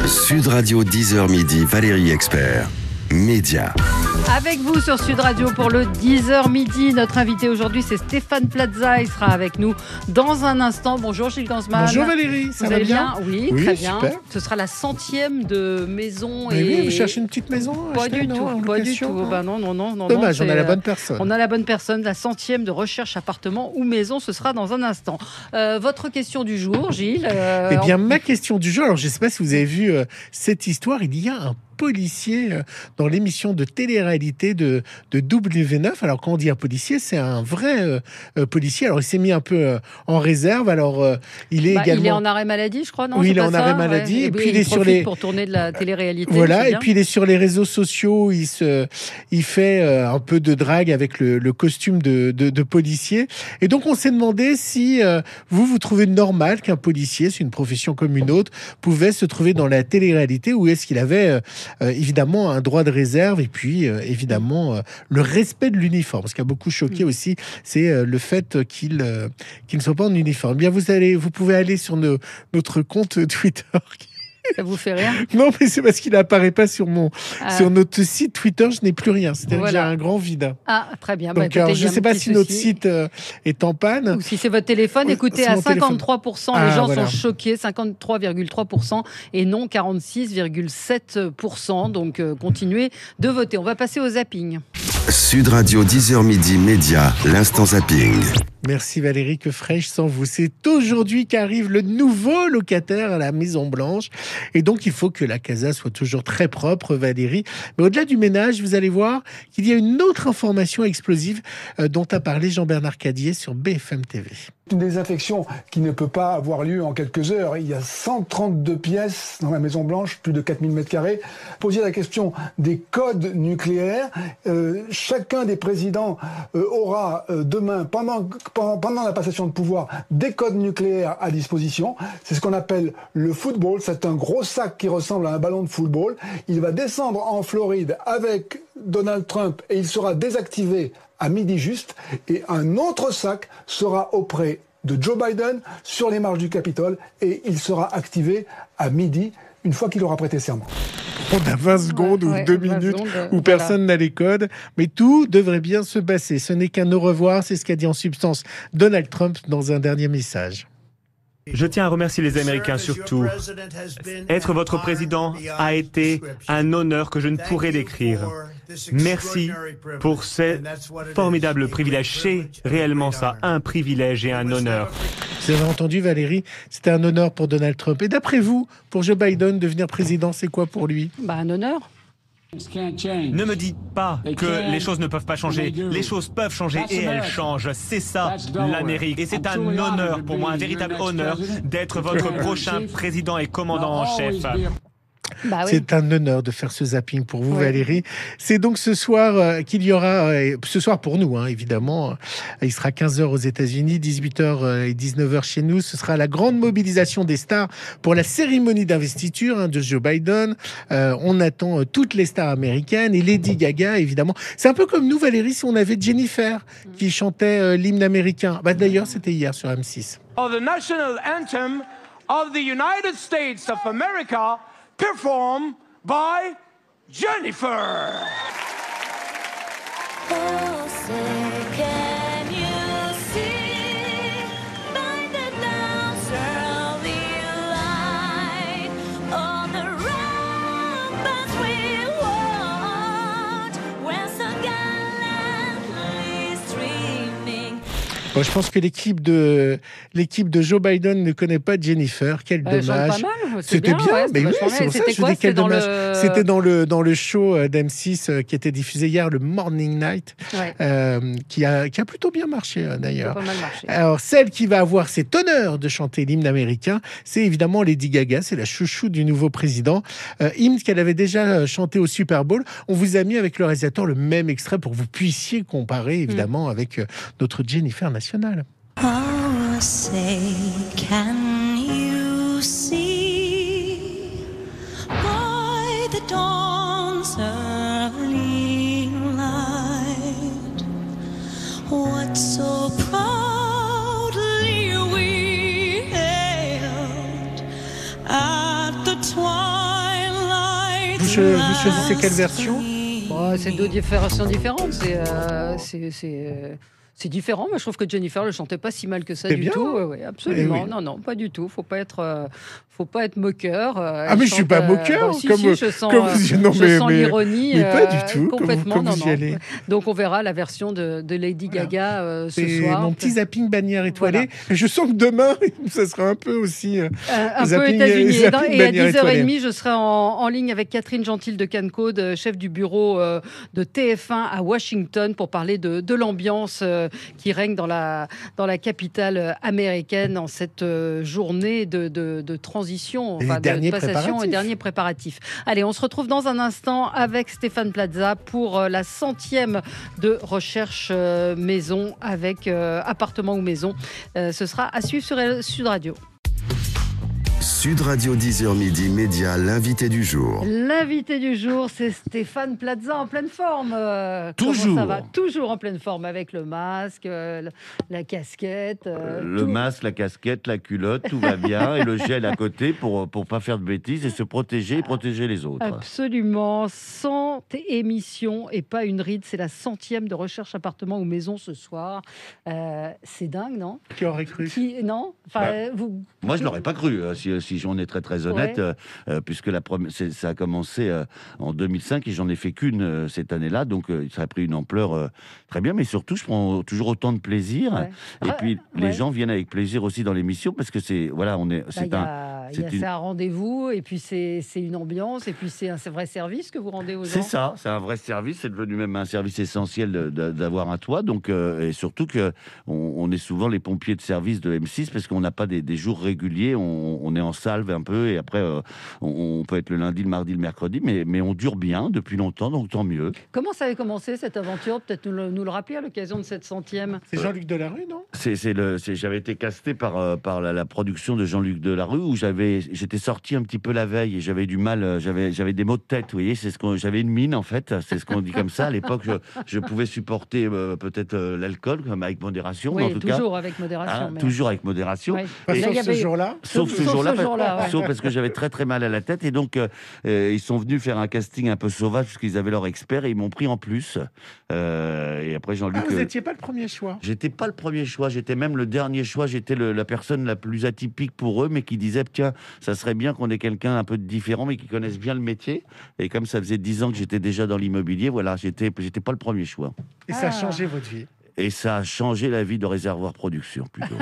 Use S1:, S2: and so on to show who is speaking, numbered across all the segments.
S1: Sud Radio 10h midi, Valérie Expert. Média.
S2: Avec vous sur Sud Radio pour le 10h midi. Notre invité aujourd'hui, c'est Stéphane Plaza. Il sera avec nous dans un instant. Bonjour Gilles Gansman.
S3: Bonjour Valérie, ça va bien?
S2: Oui, très bien. Super. Ce sera la 100e de maison.
S3: Mais oui, vous cherchez une petite maison?
S2: Pas du tout, pas du tout. Bah non.
S3: Dommage, on a la bonne personne.
S2: On a la bonne personne. La 100e de recherche appartement ou maison, ce sera dans un instant. Votre question du jour, Gilles?
S3: Eh bien, ma question du jour, alors je ne sais pas si vous avez vu cette histoire, il y a un policier dans l'émission de télé-réalité de W9. Alors quand on dit un policier, c'est un vrai policier. Alors il s'est mis un peu en réserve. Alors il est également...
S2: Il est en arrêt maladie, je crois, non?
S3: Oui, il est en arrêt maladie.
S2: Ouais.
S3: Et puis il est sur les...
S2: pour tourner de la télé-réalité.
S3: Voilà, et puis il est sur les réseaux sociaux. Il fait un peu de drague avec le costume de policier. Et donc on s'est demandé si vous trouvez normal qu'un policier, c'est une profession comme une autre, pouvait se trouver dans la télé-réalité, ou est-ce qu'il avait évidemment un droit de réserve, et puis évidemment le respect de l'uniforme. Ce qui a beaucoup choqué aussi, c'est le fait qu'il ne soit pas en uniforme. Eh bien, vous pouvez aller sur notre compte Twitter.
S2: Ça vous fait rire? Non,
S3: mais c'est parce qu'il n'apparaît pas sur notre site Twitter. Je n'ai plus rien. C'était déjà un grand vide.
S2: Ah, très bien.
S3: Donc, écoutez, je ne sais pas si notre site est en panne.
S2: Ou si c'est votre téléphone. Écoutez, à 53%, les gens sont choqués. 53,3% et non 46,7%. Donc, continuez de voter. On va passer au zapping.
S1: Sud Radio 10h midi, Média, l'instant zapping.
S3: Merci Valérie, que ferais-je sans vous? C'est aujourd'hui qu'arrive le nouveau locataire à la Maison Blanche. Et donc, il faut que la casa soit toujours très propre, Valérie. Mais au-delà du ménage, vous allez voir qu'il y a une autre information explosive dont a parlé Jean-Bernard Cadier sur BFM TV.
S4: Une désinfection qui ne peut pas avoir lieu en quelques heures. Il y a 132 pièces dans la Maison Blanche, plus de 4000 m². Poser la question des codes nucléaires. Chacun des présidents aura demain, pendant la passation de pouvoir, des codes nucléaires à disposition. C'est ce qu'on appelle le football. C'est un gros sac qui ressemble à un ballon de football. Il va descendre en Floride avec Donald Trump et il sera désactivé à midi juste, et un autre sac sera auprès de Joe Biden sur les marches du Capitole, et il sera activé à midi, une fois qu'il aura prêté serment.
S3: On a 20 secondes ou 2 minutes où personne n'a les codes, mais tout devrait bien se passer. Ce n'est qu'un au revoir, c'est ce qu'a dit en substance Donald Trump dans un dernier message.
S5: Je tiens à remercier les Américains surtout. Être votre président a été un honneur que je ne pourrais décrire. Merci pour ces formidables privilèges. C'est réellement ça, un privilège et un honneur.
S3: Vous avez entendu Valérie, c'était un honneur pour Donald Trump. Et d'après vous, pour Joe Biden, devenir président, c'est quoi pour lui?
S2: Un honneur.
S5: Ne me dites pas que les choses ne peuvent pas changer. Les choses peuvent changer et elles changent. C'est ça l'Amérique. Et c'est un honneur pour moi, un véritable honneur d'être votre prochain président et commandant en chef.
S3: C'est un honneur de faire ce zapping pour vous, Valérie. C'est donc ce soir qu'il y aura, ce soir pour nous, évidemment, il sera 15h aux États-Unis, 18h et 19h chez nous. Ce sera la grande mobilisation des stars pour la cérémonie d'investiture de Joe Biden. On attend toutes les stars américaines et Lady Gaga, évidemment. C'est un peu comme nous, Valérie, si on avait Jennifer qui chantait l'hymne américain. D'ailleurs, c'était hier sur M6.
S6: The national anthem of the United States of America, performed by Jennifer.
S7: Oh, say, can you see by the dawn's early light all the ramparts we walked, where so gallantly streaming.
S3: Bon, je pense que l'équipe de Joe Biden ne connaît pas Jennifer. Quel dommage. C'était bien, mais oui, c'est pour ça que je dis quel dommage. C'était dans le show d'M6 qui était diffusé hier, le Morning Night, qui a plutôt bien marché d'ailleurs.
S2: Pas mal marché.
S3: Alors, celle qui va avoir cet honneur de chanter l'hymne américain, c'est évidemment Lady Gaga, c'est la chouchou du nouveau président. Hymne qu'elle avait déjà chanté au Super Bowl. On vous a mis avec le réalisateur le même extrait pour que vous puissiez comparer évidemment avec notre Jennifer nationale.
S7: Oh, say, can you see by the dawn's early light what so proudly we hailed at the twilight
S3: Vous choisissez quelle version?
S2: C'est deux versions différentes. C'est différent, mais je trouve que Jennifer le chantait pas si mal que ça
S3: C'est
S2: du
S3: bien,
S2: tout.
S3: hein.
S2: Oui, absolument.
S3: Oui.
S2: Non, pas du tout. Faut pas être moqueur.
S3: Mais je suis pas moqueur,
S2: je sens,
S3: comme vous- non,
S2: je sens l'ironie.
S3: mais pas du tout,
S2: Complètement.
S3: comme vous y
S2: non.
S3: allez.
S2: Donc on verra la version de Lady Gaga ce
S3: C'est
S2: soir.
S3: mon petit zapping bannière étoilée. Et je sens que demain, ça sera un peu aussi
S2: un peu
S3: zapping-
S2: États-Unis.
S3: zapping
S2: Et à
S3: bannière
S2: 10h30,
S3: étoilée.
S2: je serai en ligne avec Catherine Gentil de Cancode, chef du bureau de TF1 à Washington, pour parler de l'ambiance qui règne dans la capitale américaine en cette journée de transition,
S3: Et
S2: enfin,
S3: derniers
S2: de passation
S3: préparatifs.
S2: et derniers préparatifs. Allez, on se retrouve dans un instant avec Stéphane Plaza pour la 100e de recherche maison avec appartement ou maison. Ce sera à suivre sur Sud Radio.
S1: Sud Radio 10h midi, Média, l'invité du jour.
S2: L'invité du jour, c'est Stéphane Plaza en pleine forme.
S8: Toujours.
S2: Comment ça va? Toujours en pleine forme avec le masque, la casquette.
S8: Le masque, la casquette, la culotte, tout va bien. Et le gel à côté pour pas faire de bêtises et se protéger et protéger les autres.
S2: Absolument. 100 émissions et pas une ride. C'est la 100e de recherche appartement ou maison ce soir. C'est dingue, non?
S3: Qui aurait cru?
S2: Non,
S8: Moi, je l'aurais pas cru, si j'en ai très honnête, puisque ça a commencé en 2005 et j'en ai fait qu'une cette année-là, donc ça a pris une ampleur très bien. Mais surtout, je prends toujours autant de plaisir.
S2: Ouais.
S8: Et puis, les gens viennent avec plaisir aussi dans l'émission parce que c'est
S2: un rendez-vous et puis c'est une ambiance et puis c'est un vrai service que vous rendez aux gens.
S8: C'est ça, c'est un vrai service. C'est devenu même un service essentiel d'avoir un toit. Donc, et surtout que on est souvent les pompiers de service de M6 parce qu'on n'a pas des jours réguliers. On est en salve un peu et après on peut être le lundi, le mardi, le mercredi, mais on dure bien depuis longtemps, donc tant mieux.
S2: Comment ça avait commencé cette aventure? Peut-être nous le rappeler à l'occasion de cette 100e.
S3: C'est Jean-Luc Delarue, non?
S8: J'avais été casté par la production de Jean-Luc Delarue où j'étais sorti un petit peu la veille et j'avais du mal, j'avais des maux de tête, vous voyez, j'avais une mine en fait, c'est ce qu'on dit comme ça. À l'époque, je pouvais supporter peut-être l'alcool avec modération,
S2: Oui,
S8: mais en tout
S2: toujours
S8: cas,
S2: avec modération.
S8: toujours avec modération.
S2: Oui.
S3: Sauf ce jour-là.
S8: Sauf ce jour-là, sauf parce que j'avais très mal à la tête et donc ils sont venus faire un casting un peu sauvage parce qu'ils avaient leur expert et ils m'ont pris en plus. Et après Jean-Luc.
S3: Vous n'étiez pas le premier choix.
S8: J'étais pas le premier choix, j'étais même le dernier choix. J'étais la personne la plus atypique pour eux, mais qui disait tiens, ça serait bien qu'on ait quelqu'un un peu différent, mais qui connaisse bien le métier. Et comme ça faisait 10 ans que j'étais déjà dans l'immobilier, voilà, j'étais pas le premier choix.
S3: Et ça a changé votre vie.
S8: Et ça a changé la vie de Réservoir Production, plutôt.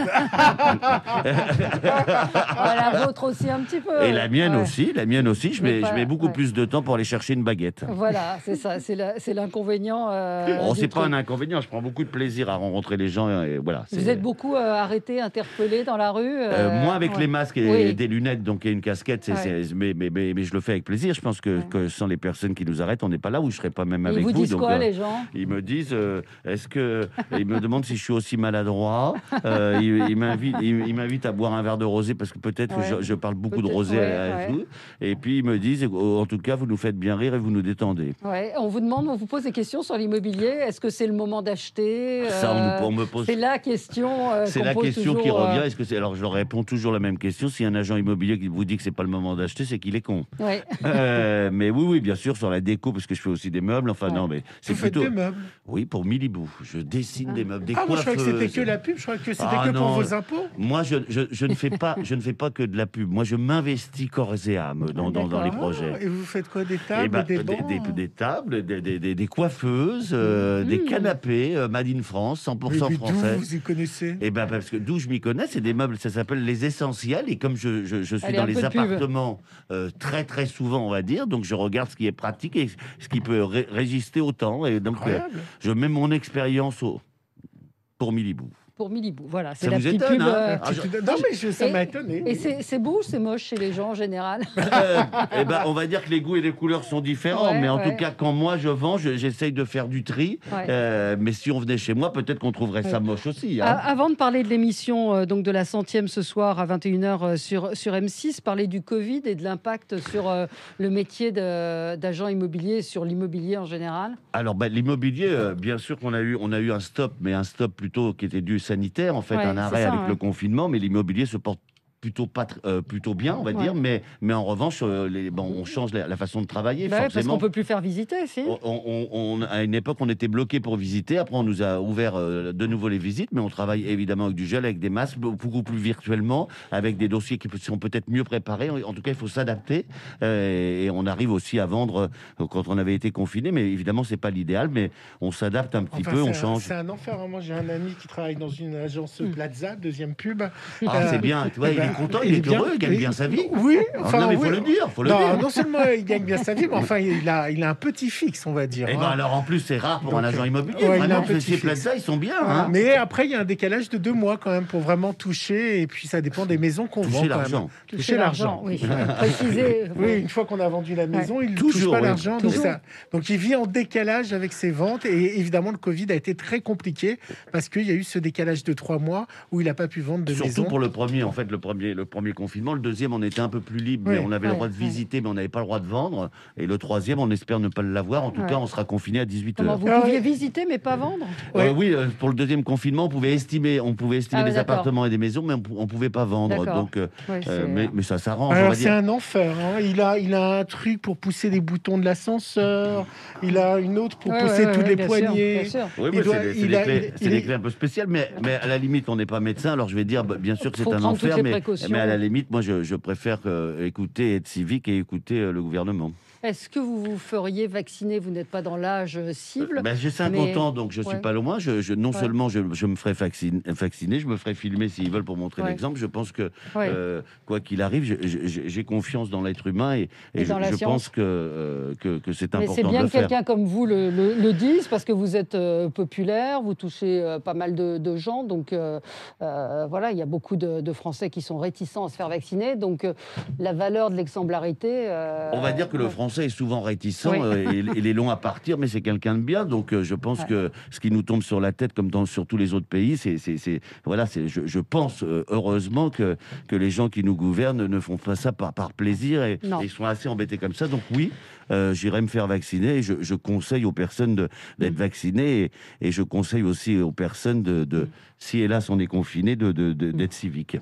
S2: La vôtre aussi un petit peu.
S8: Et la mienne aussi. Je mets beaucoup plus de temps pour aller chercher une baguette.
S2: Voilà, c'est ça. C'est l'inconvénient.
S8: C'est pas un inconvénient. Je prends beaucoup de plaisir à rencontrer les gens. Et voilà,
S2: Vous êtes beaucoup arrêtés, interpellés dans la rue
S8: moi, avec les masques et des lunettes, donc et une casquette, mais je le fais avec plaisir. Je pense que sans les personnes qui nous arrêtent, on n'est pas là où je serais pas même avec vous.
S2: Ils vous disent quoi, les gens?
S8: Ils me disent, est-ce que... Il me demande si je suis aussi maladroit. Il m'invite à boire un verre de rosé parce que peut-être je parle beaucoup de rosé à vous. Et puis ils me disent, en tout cas, vous nous faites bien rire et vous nous détendez.
S2: On vous pose des questions sur l'immobilier. Est-ce que c'est le moment d'acheter?
S8: On me pose.
S2: C'est la question.
S8: C'est la question qui revient. Alors je leur réponds toujours la même question. Si un agent immobilier qui vous dit que c'est pas le moment d'acheter, c'est qu'il est con. Mais oui, bien sûr, sur la déco, parce que je fais aussi des meubles. Enfin non, mais c'est plutôt.
S3: Faites des meubles?
S8: Oui, pour Milibou. Je dessine des meubles, des
S3: moi je croyais que
S8: coiffeuses.
S3: c'était que la pub, je croyais que c'était que pour vos impôts.
S8: Moi je ne fais pas que de la pub. Moi je m'investis corps et âme dans les projets.
S3: Et vous faites quoi? Des tables, des bancs?
S8: Des tables, des coiffeuses, des canapés Made in France, 100% français.
S3: D'où vous y connaissez?
S8: Parce que d'où je m'y connais, c'est des meubles, ça s'appelle les essentiels. Et comme je suis dans les appartements très souvent, on va dire, donc je regarde ce qui est pratique et ce qui peut résister au temps. Et donc je mets mon expérience pour Milibou.
S2: Pour Milibou, voilà. C'est
S8: Ça
S2: la
S8: vous
S2: petite
S8: étonne,
S2: pub.
S8: hein?
S3: Non, mais ça m'a étonné.
S2: Et c'est beau ou c'est moche chez les gens en général?
S8: On va dire que les goûts et les couleurs sont différents, mais en tout cas, quand moi je vends, j'essaye de faire du tri. Mais si on venait chez moi, peut-être qu'on trouverait ça moche aussi. Hein.
S2: Avant de parler de l'émission donc de la 100e ce soir à 21h sur M6, parler du Covid et de l'impact sur le métier d'agent immobilier et sur l'immobilier en général.
S8: Alors, l'immobilier, bien sûr qu'on a eu un stop, mais un stop plutôt qui était dû sanitaire, en fait, un arrêt avec le confinement, mais l'immobilier se porte plutôt bien, on va dire, mais en revanche, on change la façon de travailler,
S2: Parce
S8: forcément.
S2: qu'on peut plus faire visiter, si.
S8: À une époque, on était bloqué pour visiter. Après, on nous a ouvert de nouveau les visites, mais on travaille évidemment avec du gel, avec des masques, beaucoup plus virtuellement, avec des dossiers qui sont peut-être mieux préparés. En tout cas, il faut s'adapter. Et on arrive aussi à vendre quand on avait été confiné, mais évidemment, c'est pas l'idéal, mais on s'adapte un petit peu, on change.
S3: C'est un enfer. Moi, j'ai un ami qui travaille dans une agence Plaza, deuxième pub.
S8: C'est bien. Tu vois, il est content, il est heureux, il gagne bien sa vie.
S3: Oui.
S8: Non, mais il faut le dire.
S3: Non seulement il gagne bien sa vie, mais enfin, il a un petit fixe, on va dire.
S8: Et alors, en plus, c'est rare pour un agent immobilier.
S3: Ouais,
S8: Vraiment, ces Plaza, ils sont bien.
S3: Mais après, il y a un décalage de 2 mois quand même pour vraiment toucher. Et puis, ça dépend des maisons qu'on vend.
S2: Toucher l'argent. Oui, préciser.
S3: Oui, une fois qu'on a vendu la maison, il ne touche pas l'argent. Donc, il vit en décalage avec ses ventes. Et évidemment, le Covid a été très compliqué parce qu'il y a eu ce décalage de 3 mois où il n'a pas pu vendre de maison.
S8: Surtout pour le premier, en fait, le premier confinement. Le deuxième, on était un peu plus libre, mais on avait le droit de visiter, mais on n'avait pas le droit de vendre. Et le troisième, on espère ne pas l'avoir. En tout cas, on sera confiné à 18h.
S2: Vous pouviez visiter, mais pas vendre?
S8: Oui, pour le deuxième confinement, on pouvait estimer des appartements et des maisons, mais on ne pouvait pas vendre. Donc, mais ça s'arrange.
S3: Alors, c'est un enfer. Il a un truc pour pousser les boutons de l'ascenseur. Il a une autre pour pousser toutes les poignées.
S8: Oui, c'est des clés un peu spéciales, mais à la limite, on n'est pas médecin, alors je vais dire, bien sûr que c'est un enfer, mais à la limite, moi, je préfère écouter, être civique et écouter le gouvernement.
S2: Est-ce que vous vous feriez vacciner? Vous n'êtes pas dans l'âge cible.
S8: J'ai 50 ans, donc je ne suis pas loin. Non seulement je me ferai vacciner, je me ferai filmer s'ils veulent pour montrer l'exemple. Je pense que, quoi qu'il arrive, j'ai confiance dans l'être humain et je pense que c'est important de le faire.
S2: Mais c'est bien que quelqu'un comme vous le dise, parce que vous êtes populaire, vous touchez pas mal de gens. Donc, voilà, il y a beaucoup de Français qui sont réticents à se faire vacciner. Donc, la valeur de l'exemplarité...
S8: On va dire que le Français est souvent réticent et il est long à partir, mais c'est quelqu'un de bien. Donc, je pense que ce qui nous tombe sur la tête, comme sur tous les autres pays, je pense heureusement que les gens qui nous gouvernent ne font pas ça par plaisir et ils sont assez embêtés comme ça. Donc oui, j'irai me faire vacciner et je conseille aux personnes d'être vaccinées et je conseille aussi aux personnes si hélas on est confiné, d'être civiques.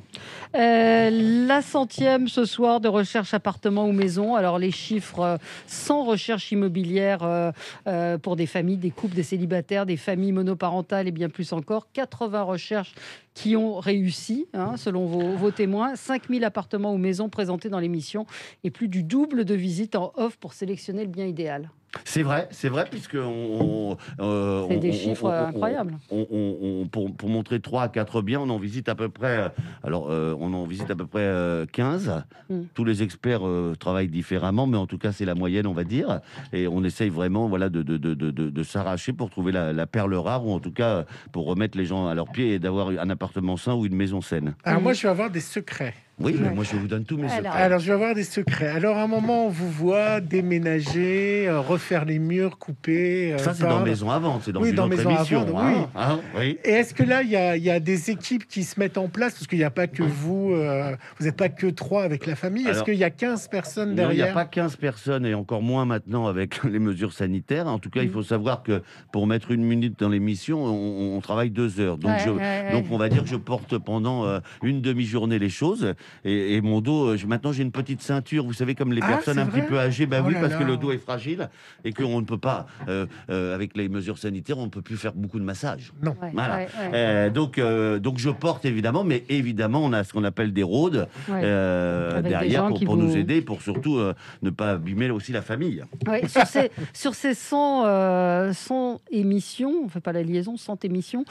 S2: La 100e ce soir de recherche appartement ou maison. Alors les chiffres, sans recherche immobilière pour des familles, des couples, des célibataires, des familles monoparentales et bien plus encore. 80 recherches qui ont réussi, selon vos témoins. 5000 appartements ou maisons présentés dans l'émission et plus du double de visites en offre pour sélectionner le bien idéal.
S8: C'est vrai, puisque
S2: c'est des chiffres incroyables.
S8: Pour montrer 3 à 4 biens, on en visite à peu près. On en visite à peu près 15. Tous les experts travaillent différemment, mais en tout cas, c'est la moyenne, on va dire. Et on essaye vraiment, de s'arracher pour trouver la perle rare, ou en tout cas pour remettre les gens à leurs pieds et d'avoir un appartement sain ou une maison saine.
S3: Alors moi, je vais avoir des secrets.
S8: Oui, mais moi je vous donne tous mes secrets.
S3: Alors je vais avoir des secrets. Alors à un moment, on vous voit déménager, refaire les murs, couper.
S8: Ça, c'est dans Maison à vendre, c'est dans une autre émission.
S3: Oui. Et est-ce que là, il y a des équipes qui se mettent en place? Parce qu'il n'y a pas que vous n'êtes pas que 3 avec la famille. Est-ce qu'il y a 15 personnes derrière?
S8: Non, il n'y a pas 15 personnes, et encore moins maintenant avec les mesures sanitaires. En tout cas, il faut savoir que pour mettre 1 minute dans l'émission, on travaille 2 heures. Donc, donc on va dire que je porte pendant une demi-journée les choses. Et mon dos, maintenant j'ai une petite ceinture, vous savez, comme les personnes un petit peu âgées, parce que le dos est fragile et qu'on ne peut pas, avec les mesures sanitaires, on ne peut plus faire beaucoup de massages.
S3: Non.
S8: Voilà. Donc je porte évidemment, mais évidemment on a ce qu'on appelle des rôdes derrière pour nous aider, pour surtout ne pas abîmer aussi la famille.
S2: Ouais, sur ces 100 émissions, on ne fait pas la liaison, 100 émissions,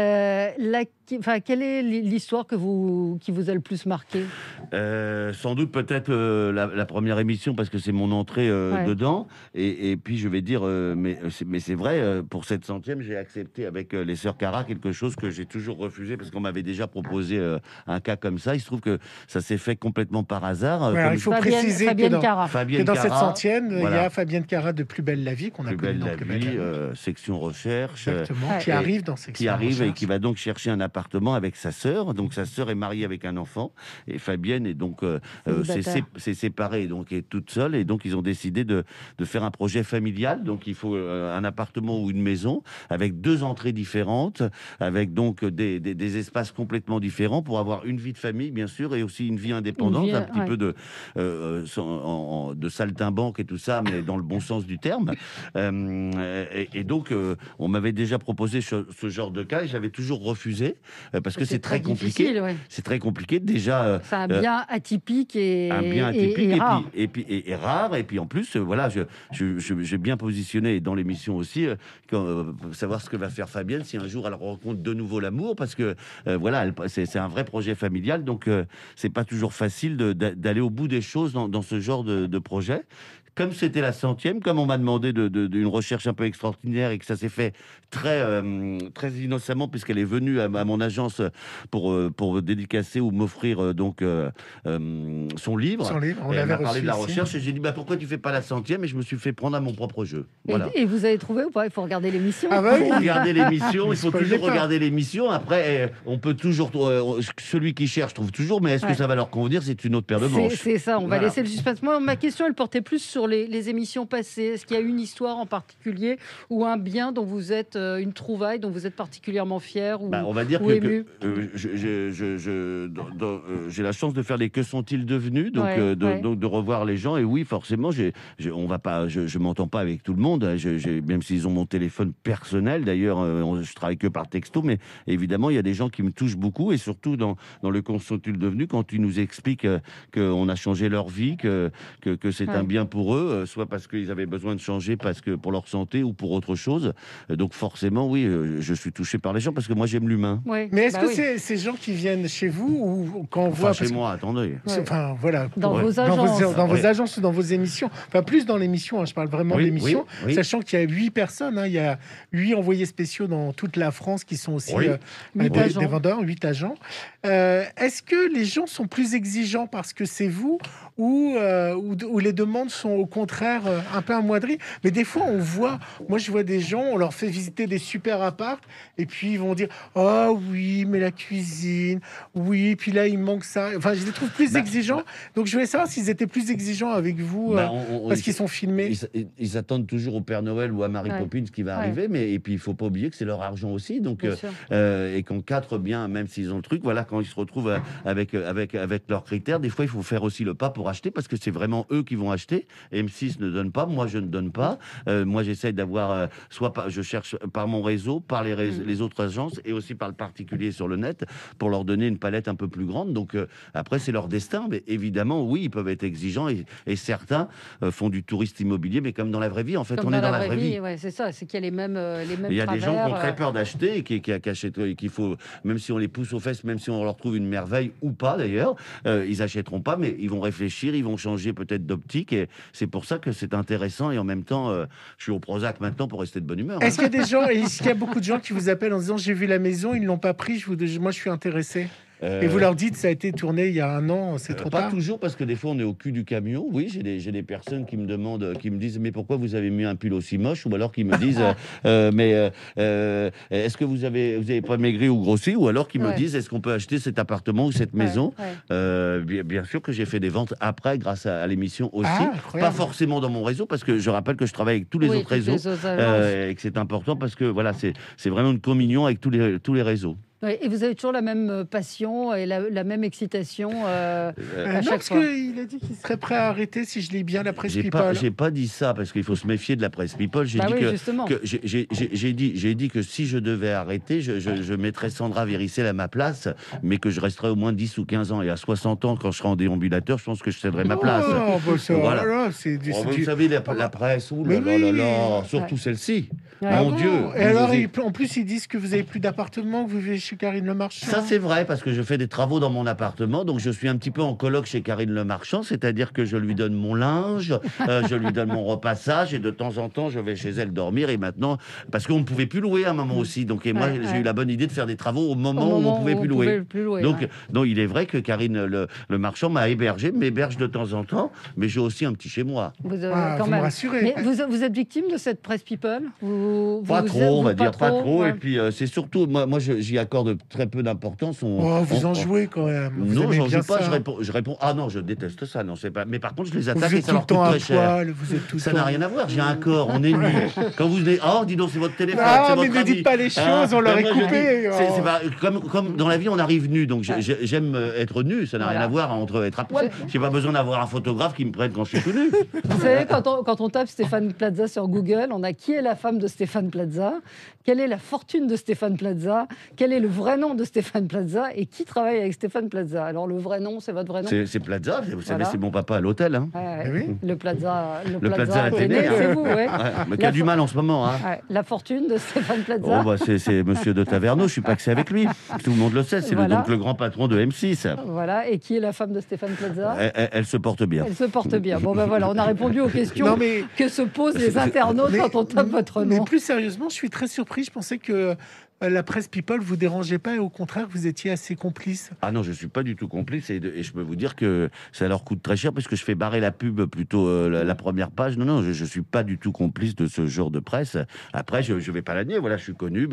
S2: quelle est l'histoire qui vous a le plus marqué?
S8: Sans doute peut-être la première émission, parce que c'est mon entrée dedans, et puis je vais dire mais c'est vrai, pour cette 100e j'ai accepté avec les sœurs Cara quelque chose que j'ai toujours refusé, parce qu'on m'avait déjà proposé un cas comme ça. Il se trouve que ça s'est fait complètement par hasard.
S3: Il faut préciser que dans cette 100e il y a Fabienne Cara de Plus belle la vie, qu'on a connu dans Plus belle la vie,
S8: section recherche,
S3: qui arrive dans section
S8: recherche.
S3: Et
S8: qui va donc chercher un appartement avec sa sœur. Donc sa sœur est mariée avec un enfant, et Fabienne est donc
S2: Célibataire.
S8: s'est séparée, donc est toute seule, et donc ils ont décidé de faire un projet familial. Donc il faut un appartement ou une maison avec 2 entrées différentes, avec donc des espaces complètement différents pour avoir une vie de famille, bien sûr, et aussi une vie indépendante, un petit peu de saltimbanque et tout ça, mais dans le bon sens du terme. Et donc, on m'avait déjà proposé ce genre de cas, et j'avais toujours refusé, parce que c'est très compliqué.
S2: difficile, ouais.
S8: C'est très compliqué. Déjà,
S2: C'est un bien atypique et rare.
S8: et rare. Et puis en plus, voilà, j'ai bien positionné dans l'émission aussi, savoir ce que va faire Fabienne si un jour elle rencontre de nouveau l'amour, parce que voilà, c'est un vrai projet familial, donc c'est pas toujours facile d'aller au bout des choses dans ce genre de projet. Comme c'était la 100e, comme on m'a demandé d'une recherche un peu extraordinaire, et que ça s'est fait très innocemment, puisqu'elle est venue à mon agence pour dédicacer ou m'offrir son livre.
S3: On
S8: Et elle
S3: l'avait
S8: m'a parlé de la
S3: reçu ici.
S8: recherche, et j'ai dit pourquoi tu fais pas la 100e, et je me suis fait prendre à mon propre jeu. Voilà.
S2: Et vous avez trouvé ou pas? Il faut regarder l'émission.
S3: Ah bah
S8: Il
S3: oui.
S8: faut regarder l'émission, il faut
S3: Spoilez
S8: toujours
S3: pas.
S8: regarder l'émission. Après, on peut toujours celui qui cherche trouve toujours, mais est-ce que ça va leur convenir? C'est une autre paire de manches.
S2: C'est ça, on va
S8: Voilà.
S2: laisser le suspense. Moi, ma question, elle portait plus sur les émissions passées. Est-ce qu'il y a une histoire en particulier ou un bien dont vous êtes, une trouvaille dont vous êtes particulièrement fier ou,
S8: On va dire
S2: ou
S8: que
S2: ému?
S8: j'ai la chance de faire les Que sont-ils devenus, donc, donc de revoir les gens. Et oui, forcément, je m'entends pas avec tout le monde, hein. Même s'ils ont mon téléphone personnel, d'ailleurs, je travaille que par texto, mais évidemment, il y a des gens qui me touchent beaucoup, et surtout dans le Que sont-ils devenus, quand ils nous expliquent qu'on a changé leur vie, que c'est un bien pour eux, soit parce qu'ils avaient besoin de changer, parce que pour leur santé ou pour autre chose. Donc forcément, oui, je suis touché par les gens, parce que moi, j'aime l'humain.
S2: Ouais.
S3: Mais est-ce
S2: Bah
S3: que
S2: oui.
S3: c'est ces gens qui viennent chez vous ou quand on
S8: Enfin,
S3: voit
S8: chez
S3: parce que-
S8: moi, attendez.
S3: Enfin, voilà.
S2: Dans vos
S3: Dans
S2: agences.
S3: dans vos
S8: Ouais.
S3: agences ou dans vos émissions. Enfin, plus dans l'émission, hein, je parle vraiment de
S8: Oui,
S3: l'émission.
S8: oui, oui.
S3: Sachant qu'il y a 8 personnes, hein, il y a 8 envoyés spéciaux dans toute la France qui sont aussi
S8: Oui.
S2: Huit
S3: des
S2: agents.
S3: vendeurs, 8 agents. Est-ce que les gens sont plus exigeants parce que c'est vous ou les demandes sont au contraire un peu amoindries? Mais des fois, moi je vois des gens, on leur fait visiter des super apparts et puis ils vont dire « Oh oui, mais la cuisine, oui, puis là il manque ça. » Enfin, je les trouve plus exigeants. Donc je voulais savoir s'ils étaient plus exigeants avec vous parce qu'ils sont filmés.
S8: Ils attendent toujours au Père Noël ou à Mary
S2: Ouais.
S8: Poppins qui va
S2: Ouais.
S8: arriver, mais et puis il faut pas oublier que c'est leur argent aussi. Donc
S2: Bien sûr.
S8: et qu'en 4 biens, même s'ils ont le truc, voilà, quand ils se retrouvent avec leurs critères, des fois il faut faire aussi le pas pour acheter, parce que c'est vraiment eux qui vont acheter. M6 ne donne pas, moi je ne donne pas. Moi j'essaye d'avoir je cherche par mon réseau, par les autres agences, et aussi par le particulier sur le net, pour leur donner une palette un peu plus grande. Donc après c'est leur destin, mais évidemment oui, ils peuvent être exigeants, et certains font du tourisme immobilier, mais comme dans la vraie vie, en fait,
S2: Comme
S8: on est dans la vraie vie.
S2: ouais, c'est ça, c'est qu'il y a les mêmes
S8: Il y a des gens qui ont
S2: travers,
S8: très peur d'acheter, et qui achètent, et qu'il faut, même si on les pousse aux fesses, même si on leur trouve une merveille ou pas d'ailleurs, ils achèteront pas, mais ils vont réfléchir, ils vont changer peut-être d'optique, et c'est pour ça que c'est intéressant. Et en même temps, je suis au Prozac maintenant pour rester de bonne humeur.
S3: Est-ce qu'il y a des gens, est-ce qu'il y a beaucoup de gens qui vous appellent en disant j'ai vu la maison, ils ne l'ont pas pris, moi je suis intéressé? Et vous leur dites ça a été tourné il y a 1 an, c'est trop
S8: Pas
S3: tard?
S8: toujours, parce que des fois on est au cul du camion. Oui, j'ai des personnes qui me demandent, qui me disent mais pourquoi vous avez mis un pull aussi moche, ou alors qui me disent est-ce que vous avez pas maigri ou grossi, ou alors qui me disent est-ce qu'on peut acheter cet appartement ou cette maison. Bien sûr que j'ai fait des ventes après grâce à l'émission aussi, pas forcément dans mon réseau, parce que je rappelle que je travaille avec tous les autres réseaux, et que c'est important, parce que voilà, c'est vraiment une communion avec tous les réseaux.
S2: Ouais, et vous avez toujours la même passion et la même excitation à
S3: non,
S2: chaque
S3: parce
S2: fois.
S3: qu'il a dit qu'il serait prêt à arrêter si je lis bien la presse
S8: J'ai
S3: People.
S8: pas dit ça, parce qu'il faut se méfier de la presse People. J'ai
S2: Bah
S8: dit
S2: oui,
S8: que,
S2: justement.
S8: j'ai dit que si je devais arrêter, je mettrais Sandra Véricel à ma place, mais que je resterais au moins 10 ou 15 ans. Et à 60 ans, quand je serai en déambulateur, je pense que je céderai ma place.
S3: Oh, bah ça,
S8: Voilà.
S3: voilà, c'est du...
S8: Vous savez, la presse,
S3: Mais oui.
S8: surtout celle-ci.
S2: Ouais.
S8: Mon
S3: bon.
S8: Dieu.
S3: Et alors, en plus, ils disent que vous avez plus d'appartement, que vous vivez chez Karine Le Marchand.
S8: Ça, c'est vrai, parce que je fais des travaux dans mon appartement, donc je suis un petit peu en coloc chez Karine Le Marchand, c'est-à-dire que je lui donne mon linge, je lui donne mon repassage, et de temps en temps, je vais chez elle dormir. Et maintenant, parce qu'on ne pouvait plus louer à un moment aussi, donc moi, j'ai eu la bonne idée de faire des travaux au moment où on ne pouvait plus louer. Donc, il est vrai que Karine Le Marchand m'a hébergé, m'héberge de temps en temps, mais j'ai aussi un petit chez moi.
S2: Vous,
S3: Ah,
S2: quand
S3: vous
S2: même.
S3: me rassurez.
S2: Mais vous êtes victime de cette presse People? Vous
S8: Pas trop, on va dire, pas trop.
S2: ouais.
S8: Et puis, c'est surtout, moi j'y accorde très peu d'importance.
S3: Vous en jouez quand même. Vous
S8: Non,
S3: aimez
S8: j'en
S3: bien
S8: joue pas,
S3: ça.
S8: je réponds. Ah non, je déteste ça, non, c'est pas. Mais par contre, je les attaque
S3: Vous
S8: et
S3: êtes
S8: ça
S3: tout
S8: leur
S3: le temps
S8: coûte
S3: à
S8: très cher.
S3: poil, vous êtes tout le
S8: Ça
S3: temps.
S8: n'a rien à voir, j'ai un corps, on est nu. Quand vous venez, oh, dis donc, c'est votre téléphone.
S3: Non,
S8: c'est
S3: mais
S8: votre
S3: ne
S8: ami.
S3: dites pas les choses, on l'aurait
S8: moi, je
S3: coupé.
S8: dis, c'est pas- comme dans la vie, on arrive nu, donc j'aime être nu, ça n'a rien
S2: Voilà.
S8: à voir entre être à poil. J'ai pas besoin d'avoir un photographe qui me prenne quand je suis tout nu.
S2: Vous savez, quand on tape Stéphane Plaza sur Google, on a qui est la femme de Stéphane Plaza, quelle est la fortune de Stéphane Plaza, quel est le vrai nom de Stéphane Plaza et qui travaille avec Stéphane Plaza. Alors le vrai nom, c'est votre vrai nom.
S8: C'est Plaza, vous savez,
S2: Voilà.
S8: c'est mon papa à l'hôtel. Hein.
S2: Ouais, ouais.
S3: Ah oui.
S2: Le Plaza,
S8: Le Plaza
S2: Athénée,
S8: Athénée,
S2: c'est
S8: hein.
S2: vous, ouais.
S8: Ouais, mais qui a
S2: La
S8: du mal en ce moment. Hein.
S2: Ouais, la fortune de Stéphane Plaza.
S8: Oh, bah, c'est Monsieur de Taverneau, je suis pas que c'est avec lui. Tout le monde le sait, c'est
S2: Voilà.
S8: donc le grand patron de M6.
S2: Voilà, et qui est la femme de Stéphane Plaza?
S8: Elle se porte bien.
S2: Elle se porte bien. Bon ben voilà, on a répondu aux questions
S3: Non, mais-
S2: que se posent les internautes
S3: Mais-
S2: quand on tape votre
S3: Mais
S2: nom.
S3: plus sérieusement, je suis très surpris. Je pensais que la presse People vous dérangeait pas et au contraire, vous étiez assez complice.
S8: Ah non, je suis pas du tout complice et je peux vous dire que ça leur coûte très cher parce que je fais barrer la pub plutôt la première page. Non, je suis pas du tout complice de ce genre de presse. Après, je vais pas la nier. Voilà, je suis connu.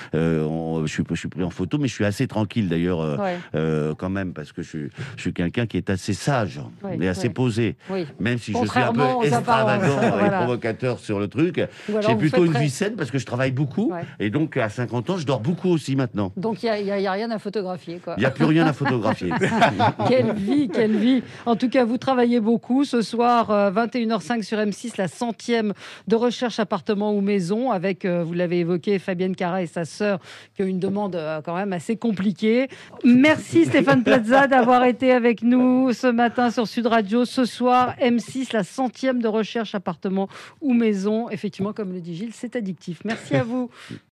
S8: Je suis pris en photo, mais je suis assez tranquille d'ailleurs
S2: Ouais.
S8: quand même parce que je suis quelqu'un qui est assez sage
S2: Oui,
S8: et assez
S2: oui.
S8: posé.
S2: Oui.
S8: Même si je suis un peu
S2: Contrairement aux
S8: extravagant
S2: apparences.
S8: et
S2: Voilà.
S8: provocateur sur le truc,
S2: Ou alors
S8: j'ai
S2: vous
S8: plutôt
S2: faites
S8: une
S2: très-
S8: vie saine parce que je travaille beaucoup
S2: Ouais.
S8: et donc à 50 ans, je dors beaucoup aussi maintenant.
S2: Donc il y a rien à photographier, quoi.
S8: Il n'y a plus rien à photographier.
S2: Quelle vie, quelle vie. En tout cas, vous travaillez beaucoup. Ce soir, 21h05 sur M6, la 100e de recherche appartement ou maison avec, vous l'avez évoqué, Fabienne Cara et sa sœur qui ont une demande quand même assez compliquée. Merci Stéphane Plaza d'avoir été avec nous ce matin sur Sud Radio. Ce soir, M6, la 100e de recherche appartement ou maison. Effectivement, comme le dit Gilles, c'est addictif. Merci à vous.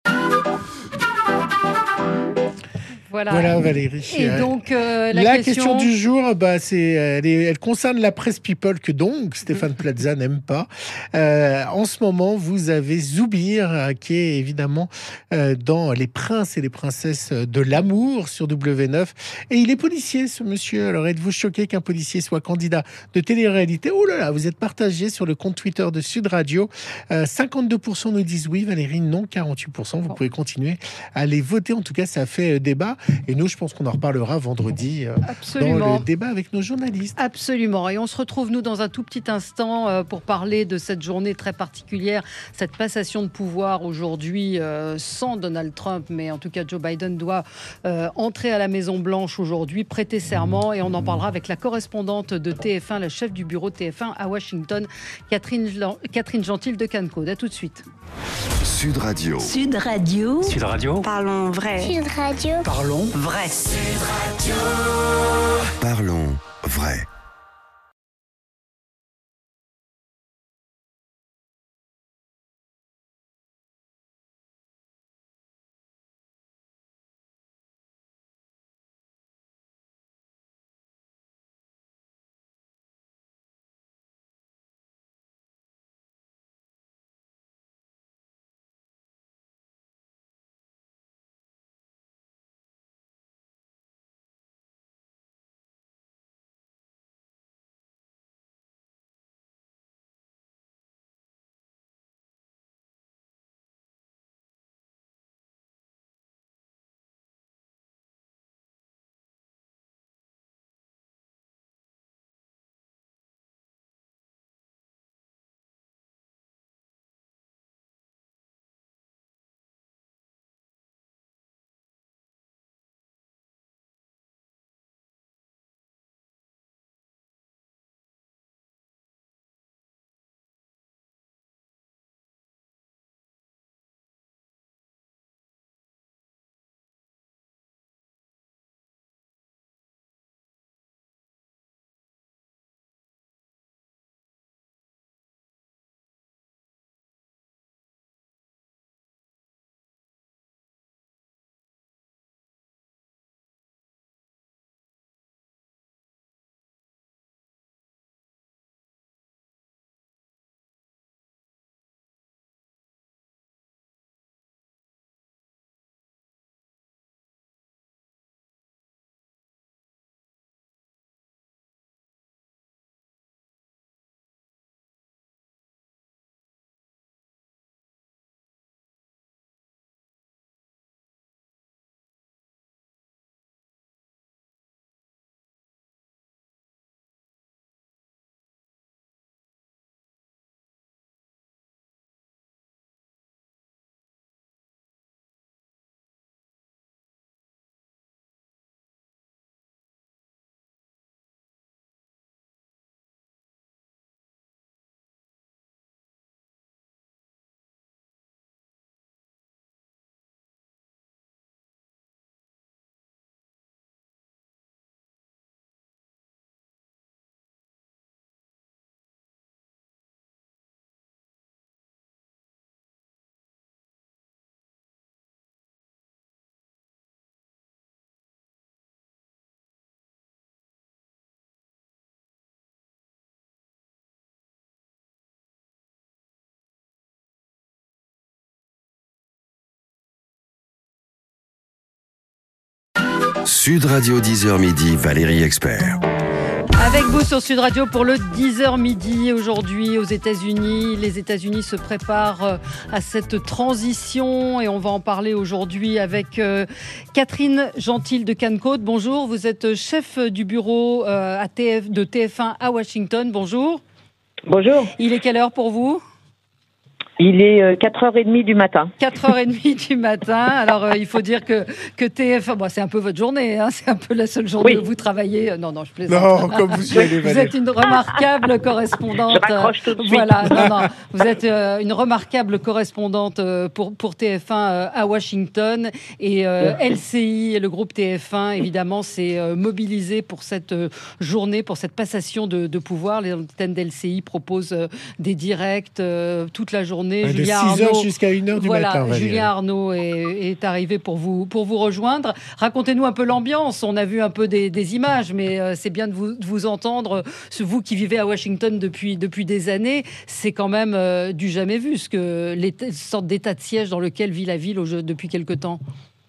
S3: Voilà, Valérie.
S2: Et donc, la
S3: La question du jour, elle concerne la presse People que donc Stéphane Plaza n'aime pas. En ce moment, vous avez Zoubir qui est évidemment dans Les Princes et les Princesses de l'amour sur W9. Et il est policier, ce monsieur. Alors, êtes-vous choqué qu'un policier soit candidat de télé-réalité? Oh là là, vous êtes partagé sur le compte Twitter de Sud Radio. 52% nous disent oui, Valérie, non, 48%. Vous pouvez continuer à les voter. En tout cas, ça fait débat. Et nous, je pense qu'on en reparlera vendredi dans
S2: Absolument.
S3: le débat avec nos journalistes.
S2: Absolument. Et on se retrouve, nous, dans un tout petit instant pour parler de cette journée très particulière, cette passation de pouvoir aujourd'hui sans Donald Trump, mais en tout cas, Joe Biden doit entrer à la Maison-Blanche aujourd'hui, prêter serment. Et on en parlera avec la correspondante de TF1, la chef du bureau de TF1 à Washington, Catherine Gentil de Cancode. À tout de suite.
S1: Sud Radio.
S7: Sud Radio.
S9: Sud Radio.
S7: Parlons vrai.
S10: Sud Radio.
S9: Parlons
S7: Vrai.
S1: Parlons vrai. Sud Radio 10h midi, Valérie Expert.
S2: Avec vous sur Sud Radio pour le 10h midi aujourd'hui aux États-Unis. Les États-Unis se préparent à cette transition et on va en parler aujourd'hui avec Catherine Gentil de Cancode. Bonjour, vous êtes chef du bureau de TF1 à Washington. Bonjour.
S9: Bonjour.
S2: Il est quelle heure pour vous ?
S9: Il est 4h30 du matin.
S2: 4h30 du matin. Alors, il faut dire que TF1, bon, c'est un peu votre journée, hein, c'est un peu la seule journée où vous travaillez. Non, je plaisante.
S3: Non, comme vous y allez,
S2: vous êtes une remarquable correspondante.
S9: Je raccroche tout de suite.
S2: Voilà, non. Vous êtes une remarquable correspondante pour TF1 à Washington. Et LCI, le groupe TF1, évidemment, s'est mobilisé pour cette journée, pour cette passation de pouvoir. Les antennes d'LCI proposent des directs toute la journée.
S3: De 6h jusqu'à 1h du matin.
S2: Julien Arnaud est arrivé pour vous rejoindre. Racontez-nous un peu l'ambiance. On a vu un peu des images, mais c'est bien de vous entendre. Vous qui vivez à Washington depuis des années, c'est quand même du jamais vu, sorte d'état de siège dans lequel vit la ville depuis quelque temps.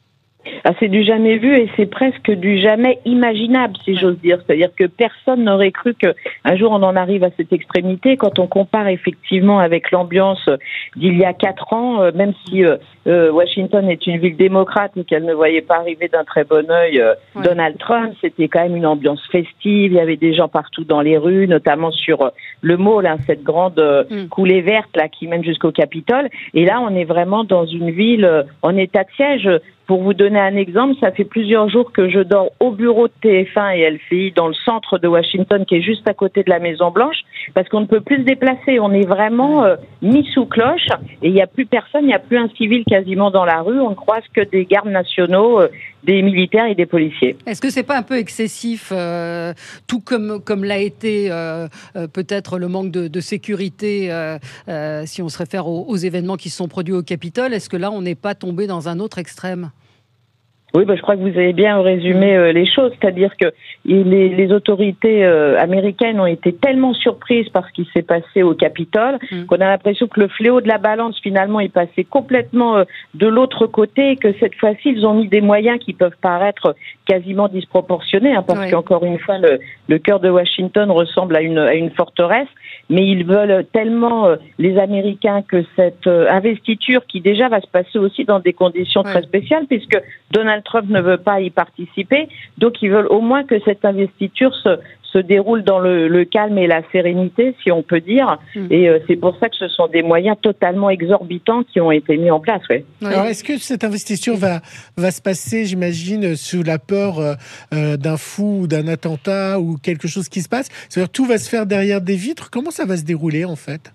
S9: Ah, c'est du jamais vu et c'est presque du jamais imaginable, si j'ose dire. C'est-à-dire que personne n'aurait cru qu'un jour on en arrive à cette extrémité. Quand on compare effectivement avec l'ambiance d'il y a 4 ans, même si Washington est une ville démocrate et qu'elle ne voyait pas arriver d'un très bon œil Donald Trump, c'était quand même une ambiance festive. Il y avait des gens partout dans les rues, notamment sur le Mall, cette grande coulée verte là qui mène jusqu'au Capitole. Et là, on est vraiment dans une ville en état de siège. Pour vous donner un exemple, ça fait plusieurs jours que je dors au bureau de TF1 et LCI dans le centre de Washington, qui est juste à côté de la Maison-Blanche, parce qu'on ne peut plus se déplacer. On est vraiment mis sous cloche et il n'y a plus personne, il n'y a plus un civil quasiment dans la rue. On ne croise que des gardes nationaux, des militaires et des policiers.
S2: Est-ce que c'est pas un peu excessif, tout comme l'a été peut-être le manque de sécurité, si on se réfère aux événements qui se sont produits au Capitole? Est-ce que là, on n'est pas tombé dans un autre extrême?
S9: Oui, je crois que vous avez bien résumé les choses, c'est-à-dire que les autorités américaines ont été tellement surprises par ce qui s'est passé au Capitole qu'on a l'impression que le fléau de la balance finalement est passé complètement de l'autre côté et que cette fois-ci ils ont mis des moyens qui peuvent paraître quasiment disproportionnés, parce qu'encore une fois le cœur de Washington ressemble à une forteresse, mais ils veulent tellement les Américains que cette investiture qui déjà va se passer aussi dans des conditions très spéciales puisque Donald Trump ne veut pas y participer, donc ils veulent au moins que cette investiture se déroule dans le calme et la sérénité, si on peut dire. Et c'est pour ça que ce sont des moyens totalement exorbitants qui ont été mis en place.
S3: Alors, est-ce que cette investiture va se passer, j'imagine, sous la peur d'un fou ou d'un attentat ou quelque chose qui se passe? C'est-à-dire tout va se faire derrière des vitres? Comment ça va se dérouler, en fait?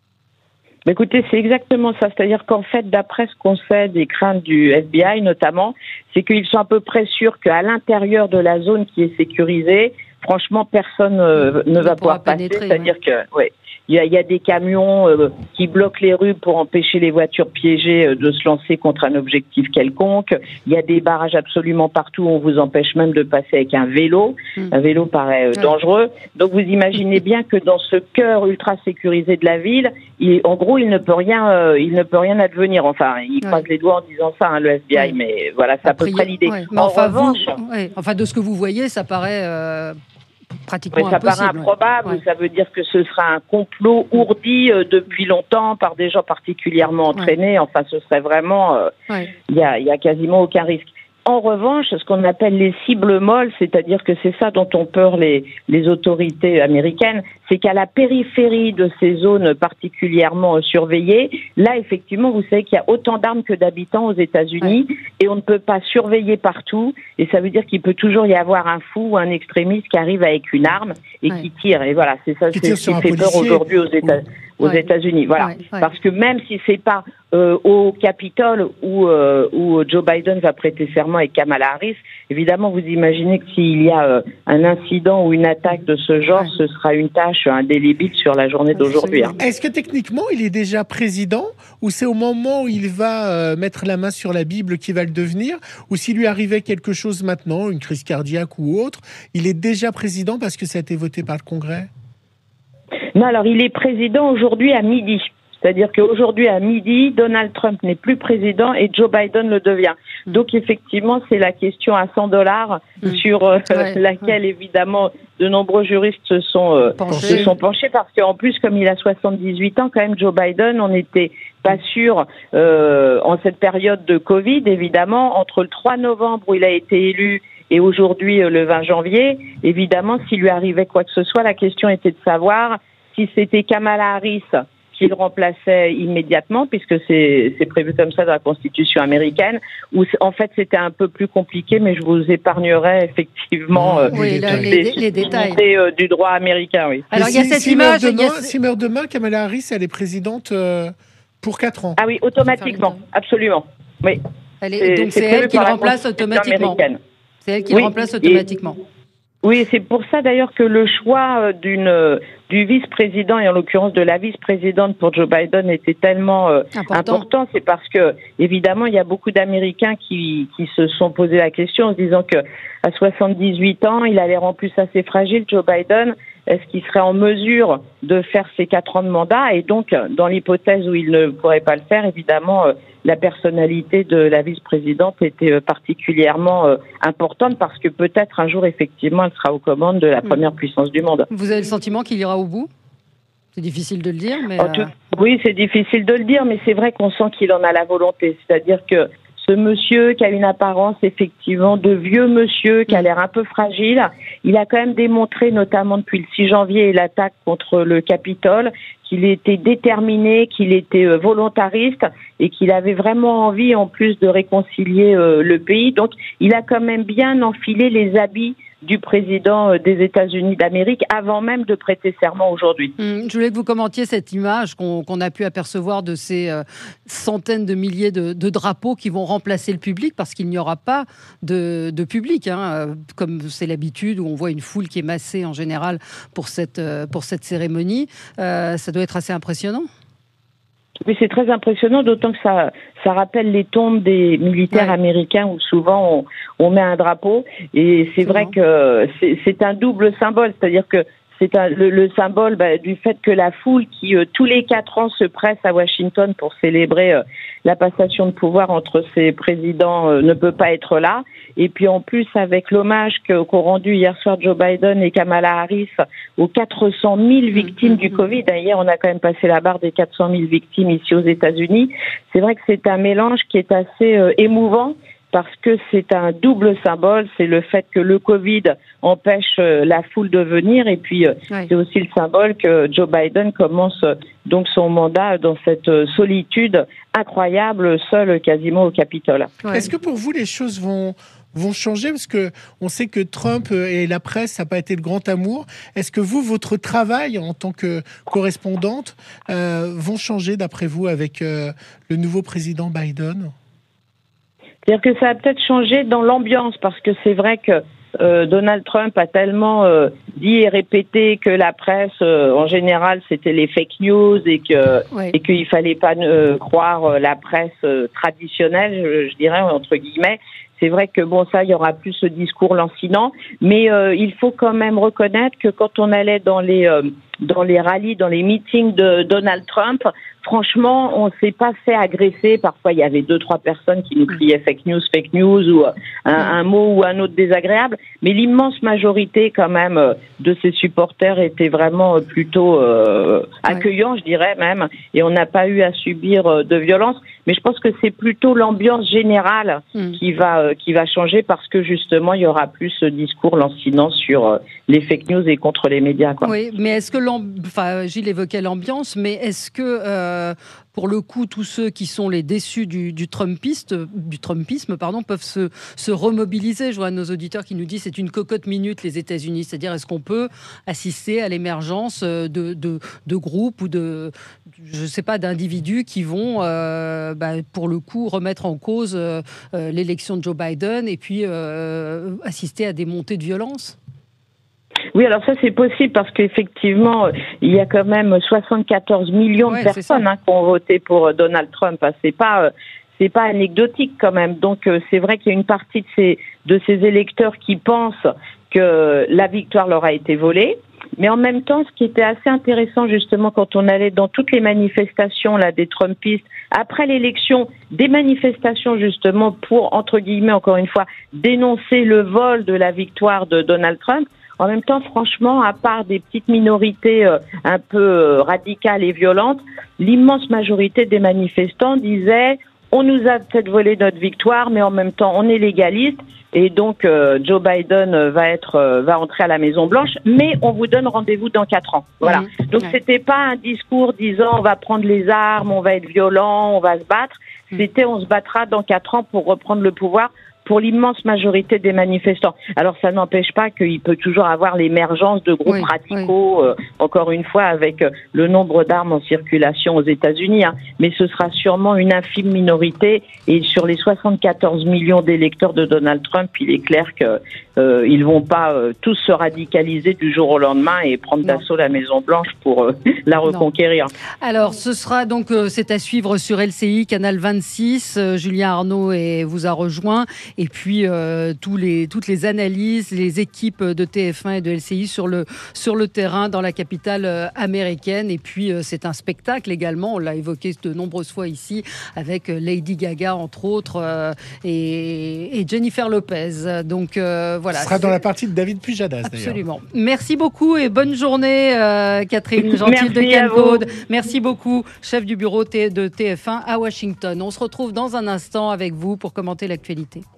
S9: Écoutez, c'est exactement ça. C'est-à-dire qu'en fait, d'après ce qu'on sait des craintes du FBI notamment, c'est qu'ils sont à peu près sûrs qu'à l'intérieur de la zone qui est sécurisée, franchement, personne ne va pouvoir passer. C'est-à-dire que, il y a des camions qui bloquent les rues pour empêcher les voitures piégées de se lancer contre un objectif quelconque. Il y a des barrages absolument partout. On vous empêche même de passer avec un vélo. Un vélo paraît dangereux. Donc vous imaginez bien que dans ce cœur ultra sécurisé de la ville, en gros, il ne peut rien advenir. Enfin, il croise les doigts en disant ça, le FBI. Mais voilà, c'est à peu près l'idée.
S2: Mais en revanche, de ce que vous voyez, ça paraît pratiquement impossible.
S9: Ça paraît improbable. Ça veut dire que ce sera un complot ourdi depuis longtemps par des gens particulièrement entraînés. Enfin, ce serait vraiment... Il y a quasiment aucun risque. En revanche, ce qu'on appelle les cibles molles, c'est-à-dire que c'est ça dont ont peur les autorités américaines, c'est qu'à la périphérie de ces zones particulièrement surveillées, là, effectivement, vous savez qu'il y a autant d'armes que d'habitants aux États-Unis et on ne peut pas surveiller partout. Et ça veut dire qu'il peut toujours y avoir un fou ou un extrémiste qui arrive avec une arme et qui tire. Et voilà, c'est ça qui fait peur aujourd'hui aux États-Unis. Voilà. Parce que même si c'est pas au Capitole où Joe Biden va prêter serment avec Kamala Harris, évidemment, vous imaginez que s'il y a un incident ou une attaque de ce genre, ce sera une tâche indélébile sur la journée d'aujourd'hui.
S3: Est-ce que techniquement, il est déjà président ou c'est au moment où il va mettre la main sur la Bible qu'il va le devenir, ou s'il lui arrivait quelque chose maintenant, une crise cardiaque ou autre, il est déjà président parce que ça a été voté par le Congrès?
S9: Non, alors il est président aujourd'hui à midi. C'est-à-dire qu'aujourd'hui, à midi, Donald Trump n'est plus président et Joe Biden le devient. Donc, effectivement, c'est la question à $100 sur laquelle, évidemment, de nombreux juristes se sont penchés parce qu'en plus, comme il a 78 ans, quand même, Joe Biden, on n'était pas sûr en cette période de Covid, évidemment, entre le 3 novembre où il a été élu et aujourd'hui, le 20 janvier, évidemment, s'il lui arrivait quoi que ce soit, la question était de savoir si c'était Kamala Harris qu'il remplaçait immédiatement, puisque c'est prévu comme ça dans la Constitution américaine, où en fait c'était un peu plus compliqué, mais je vous épargnerai effectivement
S2: les détails
S9: du droit américain. Oui.
S2: Alors il y a cette image.
S3: S'il meurt demain, Kamala Harris, elle est présidente pour 4 ans.
S9: Ah oui, automatiquement, absolument. Oui.
S2: Donc c'est elle qui le remplace automatiquement. C'est elle qui le remplace automatiquement.
S9: Oui, c'est pour ça d'ailleurs que le choix du vice-président, et en l'occurrence de la vice-présidente pour Joe Biden, était tellement important. C'est parce que, évidemment, il y a beaucoup d'Américains qui se sont posé la question en se disant que à 78 ans, il a l'air en plus assez fragile, Joe Biden. Est-ce qu'il serait en mesure de faire ses 4 ans de mandat? Et donc, dans l'hypothèse où il ne pourrait pas le faire, évidemment, la personnalité de la vice-présidente était particulièrement importante parce que peut-être un jour, effectivement, elle sera aux commandes de la première puissance du monde.
S2: Vous avez le sentiment qu'il ira au bout? C'est difficile de le dire, mais...
S9: Oui, c'est difficile de le dire, mais c'est vrai qu'on sent qu'il en a la volonté. C'est-à-dire que ce monsieur qui a une apparence effectivement de vieux monsieur, qui a l'air un peu fragile, il a quand même démontré, notamment depuis le 6 janvier et l'attaque contre le Capitole, qu'il était déterminé, qu'il était volontariste et qu'il avait vraiment envie en plus de réconcilier le pays. Donc il a quand même bien enfilé les habits du président des États-Unis d'Amérique avant même de prêter serment aujourd'hui.
S2: Je voulais que vous commentiez cette image qu'on a pu apercevoir de ces centaines de milliers de drapeaux qui vont remplacer le public parce qu'il n'y aura pas de public, comme c'est l'habitude où on voit une foule qui est massée en général pour cette cérémonie. Ça doit être assez impressionnant.
S9: Oui, c'est très impressionnant, d'autant que ça rappelle les tombes des militaires américains où souvent on met un drapeau. Et c'est vrai que c'est un double symbole, c'est-à-dire que c'est le symbole du fait que la foule qui tous les 4 ans se presse à Washington pour célébrer la passation de pouvoir entre ces présidents ne peut pas être là. Et puis en plus avec l'hommage qu'ont rendu hier soir Joe Biden et Kamala Harris aux 400 000 victimes du Covid. Hier on a quand même passé la barre des 400 000 victimes ici aux États-Unis. C'est vrai que c'est un mélange qui est assez émouvant. Parce que c'est un double symbole, c'est le fait que le Covid empêche la foule de venir et puis c'est aussi le symbole que Joe Biden commence donc son mandat dans cette solitude incroyable, seul quasiment au Capitole.
S3: Est-ce que pour vous les choses vont changer? Parce que on sait que Trump et la presse, ça n'a pas été le grand amour. Est-ce que vous, votre travail en tant que correspondante, vont changer d'après vous avec le nouveau président Biden?
S9: C'est-à-dire que ça a peut-être changé dans l'ambiance, parce que c'est vrai que Donald Trump a tellement dit et répété que la presse, en général, c'était les fake news et qu'il fallait pas croire la presse traditionnelle, je dirais, entre guillemets. C'est vrai que ça, il y aura plus ce discours lancinant, mais il faut quand même reconnaître que quand on allait dans les rallyes, dans les meetings de Donald Trump, franchement, on s'est pas fait agresser. Parfois, il y avait 2-3 personnes qui nous criaient fake news ou un mot ou un autre désagréable. Mais l'immense majorité, quand même, de ses supporters était vraiment plutôt accueillant, je dirais même. Et on n'a pas eu à subir de violence. Mais je pense que c'est plutôt l'ambiance générale qui va changer parce que justement, il y aura plus ce discours lancinant sur les fake news et contre les médias, quoi.
S2: Oui, mais est-ce que Gilles évoquait l'ambiance, mais est-ce que pour le coup, tous ceux qui sont les déçus du trumpisme, peuvent se remobiliser? Je vois nos auditeurs qui nous disent c'est une cocotte minute les États-Unis, c'est-à-dire est-ce qu'on peut assister à l'émergence de groupes ou d'individus qui vont pour le coup remettre en cause l'élection de Joe Biden et puis assister à des montées de violence?
S9: Oui, alors ça c'est possible parce qu'effectivement, il y a quand même 74 millions de personnes qui ont voté pour Donald Trump. C'est pas anecdotique quand même. Donc c'est vrai qu'il y a une partie de ces électeurs qui pensent que la victoire leur a été volée. Mais en même temps, ce qui était assez intéressant justement quand on allait dans toutes les manifestations là des Trumpistes après l'élection, des manifestations justement pour, entre guillemets, encore une fois, dénoncer le vol de la victoire de Donald Trump. En même temps, franchement, à part des petites minorités un peu radicales et violentes, l'immense majorité des manifestants disaient « on nous a peut-être volé notre victoire, mais en même temps, on est légaliste ». Et donc, Joe Biden va entrer à la Maison-Blanche, mais on vous donne rendez-vous dans 4 ans. Voilà. Donc, c'était pas un discours disant on va prendre les armes, on va être violent, on va se battre. C'était on se battra dans 4 ans pour reprendre le pouvoir pour l'immense majorité des manifestants. Alors, ça n'empêche pas qu'il peut toujours avoir l'émergence de groupes radicaux, encore une fois, avec le nombre d'armes en circulation aux États-Unis. Hein. Mais ce sera sûrement une infime minorité. Et sur les 74 millions d'électeurs de Donald Trump, il est clair qu'ils vont pas tous se radicaliser du jour au lendemain et prendre d'assaut la Maison-Blanche pour la reconquérir. Non.
S2: Alors, ce sera donc, c'est à suivre sur LCI, Canal 26. Julien Arnaud vous a rejoint. Et puis, toutes les analyses, les équipes de TF1 et de LCI sur le terrain dans la capitale américaine. Et puis, c'est un spectacle également. On l'a évoqué de nombreuses fois ici avec Lady Gaga, entre autres, et Jennifer Lopez. Donc, voilà.
S3: Ce sera dans la partie de David Pujadas, d'ailleurs.
S2: Absolument. Merci beaucoup et bonne journée, Catherine Gentil de CanCode. Merci beaucoup, chef du bureau de TF1 à Washington. On se retrouve dans un instant avec vous pour commenter l'actualité.